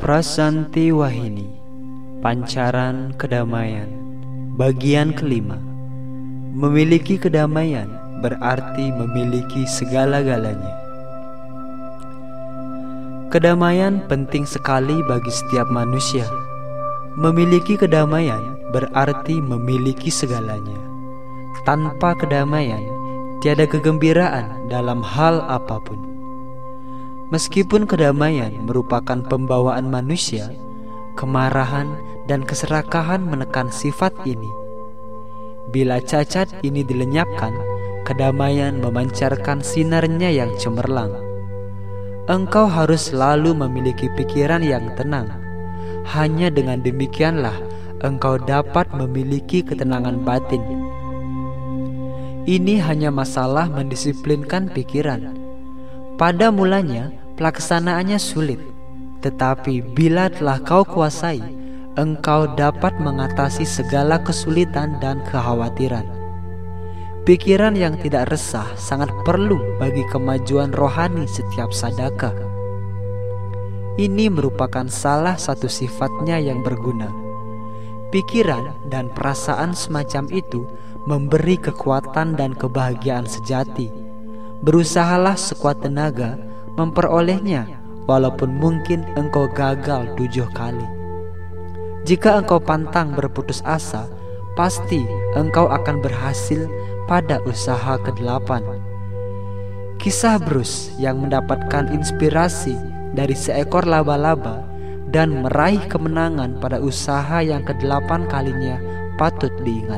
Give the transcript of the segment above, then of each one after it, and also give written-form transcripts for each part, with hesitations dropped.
Prasanti Wahini, Pancaran Kedamaian, bagian kelima. Memiliki kedamaian berarti memiliki segala-galanya. Kedamaian penting sekali bagi setiap manusia. Memiliki kedamaian berarti memiliki segalanya. Tanpa kedamaian, tiada kegembiraan dalam hal apapun. Meskipun kedamaian merupakan pembawaan manusia, kemarahan dan keserakahan menekan sifat ini. Bila cacat ini dilenyapkan, kedamaian memancarkan sinarnya yang cemerlang. Engkau harus selalu memiliki pikiran yang tenang. Hanya dengan demikianlah engkau dapat memiliki ketenangan batin. Ini hanya masalah mendisiplinkan pikiran. Pada mulanya pelaksanaannya sulit, tetapi bila telah kau kuasai, engkau dapat mengatasi segala kesulitan dan kekhawatiran. Pikiran yang tidak resah sangat perlu bagi kemajuan rohani setiap sadaka. Ini merupakan salah satu sifatnya yang berguna. Pikiran dan perasaan semacam itu memberi kekuatan dan kebahagiaan sejati. Berusahalah sekuat tenaga memperolehnya, walaupun mungkin engkau gagal 7 kali. Jika engkau pantang berputus asa, pasti engkau akan berhasil pada usaha ke-8. Kisah Bruce yang mendapatkan inspirasi dari seekor laba-laba dan meraih kemenangan pada usaha yang ke-8 kalinya patut diingat.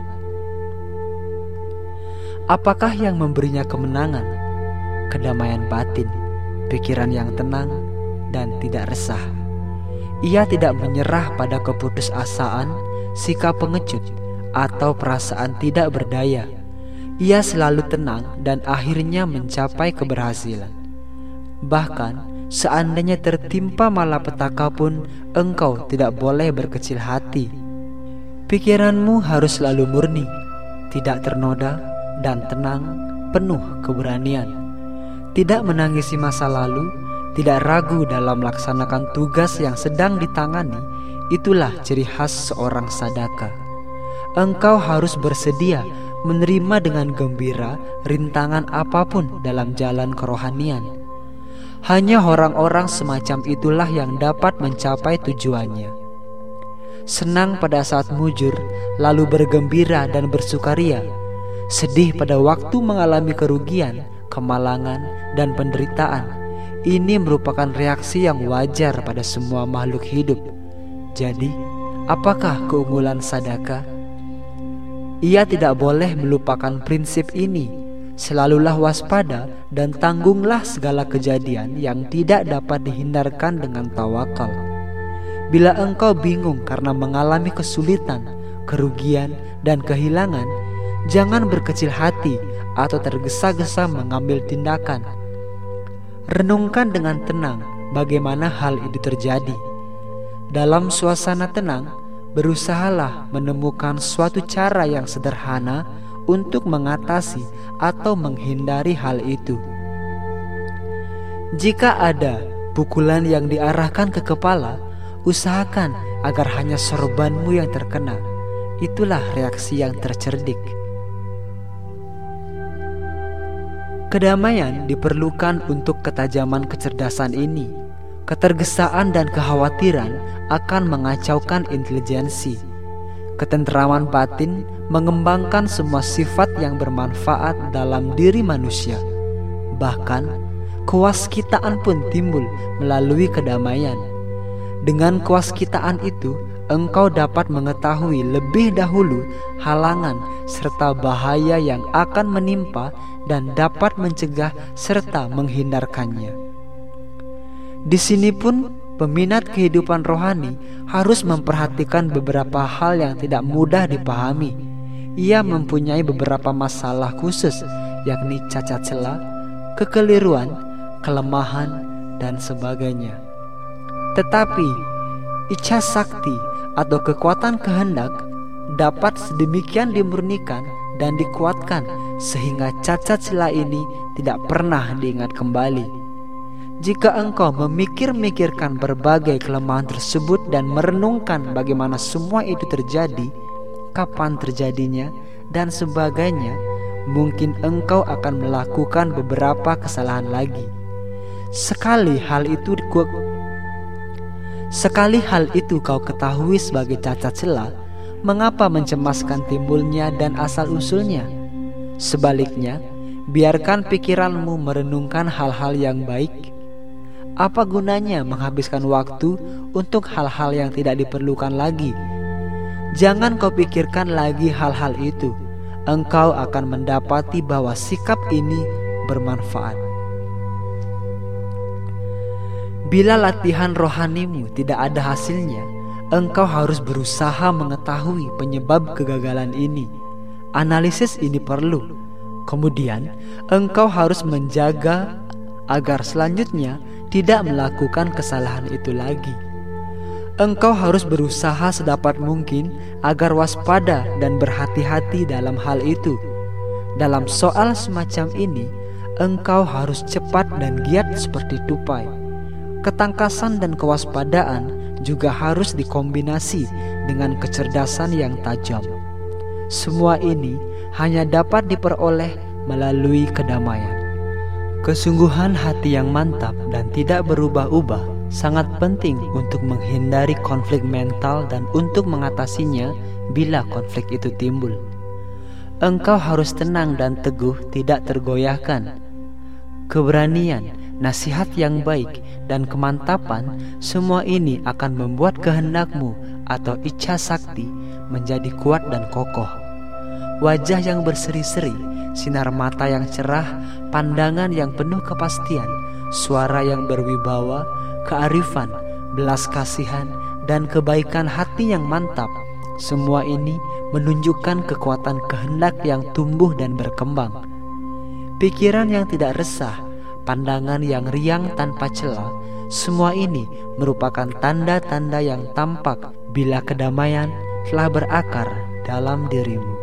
Apakah yang memberinya kemenangan? Kedamaian batin, pikiran yang tenang dan tidak resah. Ia tidak menyerah pada keputusasaan, sikap pengecut, atau perasaan tidak berdaya. Ia selalu tenang dan akhirnya mencapai keberhasilan. Bahkan seandainya tertimpa malapetaka pun, engkau tidak boleh berkecil hati. Pikiranmu harus selalu murni, tidak ternoda, dan tenang, penuh keberanian. Tidak menangisi masa lalu, tidak ragu dalam melaksanakan tugas yang sedang ditangani. Itulah ciri khas seorang sadaka. Engkau harus bersedia menerima dengan gembira rintangan apapun dalam jalan kerohanian. Hanya orang-orang semacam itulah yang dapat mencapai tujuannya. Senang pada saat mujur, lalu bergembira dan bersukaria. Sedih pada waktu mengalami kerugian, kemalangan, dan penderitaan. Ini merupakan reaksi yang wajar pada semua makhluk hidup. Jadi, apakah keunggulan sadaka? Ia tidak boleh melupakan prinsip ini. Selalulah waspada dan tanggunglah segala kejadian yang tidak dapat dihindarkan dengan tawakal. Bila engkau bingung karena mengalami kesulitan, kerugian, dan kehilangan, jangan berkecil hati atau tergesa-gesa mengambil tindakan. Renungkan dengan tenang bagaimana hal itu terjadi. Dalam suasana tenang, berusahalah menemukan suatu cara yang sederhana untuk mengatasi atau menghindari hal itu. Jika ada pukulan yang diarahkan ke kepala, usahakan agar hanya sorbanmu yang terkena. Itulah reaksi yang tercerdik. Kedamaian diperlukan untuk ketajaman kecerdasan ini. Ketergesaan dan kekhawatiran akan mengacaukan intelijensi. Ketenteraman batin mengembangkan semua sifat yang bermanfaat dalam diri manusia. Bahkan, kewaskitaan pun timbul melalui kedamaian. Dengan kewaskitaan itu, engkau dapat mengetahui lebih dahulu halangan serta bahaya yang akan menimpa dan dapat mencegah serta menghindarkannya. Di sini pun peminat kehidupan rohani harus memperhatikan beberapa hal yang tidak mudah dipahami. Ia mempunyai beberapa masalah khusus, yakni cacat celah, kekeliruan, kelemahan, dan sebagainya. Tetapi icca sakti atau kekuatan kehendak dapat sedemikian dimurnikan dan dikuatkan sehingga cacat celah ini tidak pernah diingat kembali. Jika engkau memikir-mikirkan berbagai kelemahan tersebut dan merenungkan bagaimana semua itu terjadi, kapan terjadinya, dan sebagainya, mungkin engkau akan melakukan beberapa kesalahan lagi. Sekali hal itu kau ketahui sebagai cacat celah, mengapa mencemaskan timbulnya dan asal-usulnya? Sebaliknya, biarkan pikiranmu merenungkan hal-hal yang baik. Apa gunanya menghabiskan waktu untuk hal-hal yang tidak diperlukan lagi? Jangan kau pikirkan lagi hal-hal itu. Engkau akan mendapati bahwa sikap ini bermanfaat. Bila latihan rohanimu tidak ada hasilnya, engkau harus berusaha mengetahui penyebab kegagalan ini. Analisis ini perlu. Kemudian, engkau harus menjaga agar selanjutnya tidak melakukan kesalahan itu lagi. Engkau harus berusaha sedapat mungkin agar waspada dan berhati-hati dalam hal itu. Dalam soal semacam ini, engkau harus cepat dan giat seperti tupai. Ketangkasan dan kewaspadaan juga harus dikombinasi dengan kecerdasan yang tajam. Semua ini hanya dapat diperoleh melalui kedamaian. Kesungguhan hati yang mantap dan tidak berubah-ubah sangat penting untuk menghindari konflik mental dan untuk mengatasinya bila konflik itu timbul. Engkau harus tenang dan teguh, tidak tergoyahkan. Keberanian, nasihat yang baik, dan kemantapan, semua ini akan membuat kehendakmu atau icca sakti menjadi kuat dan kokoh. Wajah yang berseri-seri, sinar mata yang cerah, pandangan yang penuh kepastian, suara yang berwibawa, kearifan, belas kasihan, dan kebaikan hati yang mantap. Semua ini menunjukkan kekuatan kehendak yang tumbuh dan berkembang. Pikiran yang tidak resah, pandangan yang riang tanpa celah, semua ini merupakan tanda-tanda yang tampak bila kedamaian telah berakar dalam dirimu.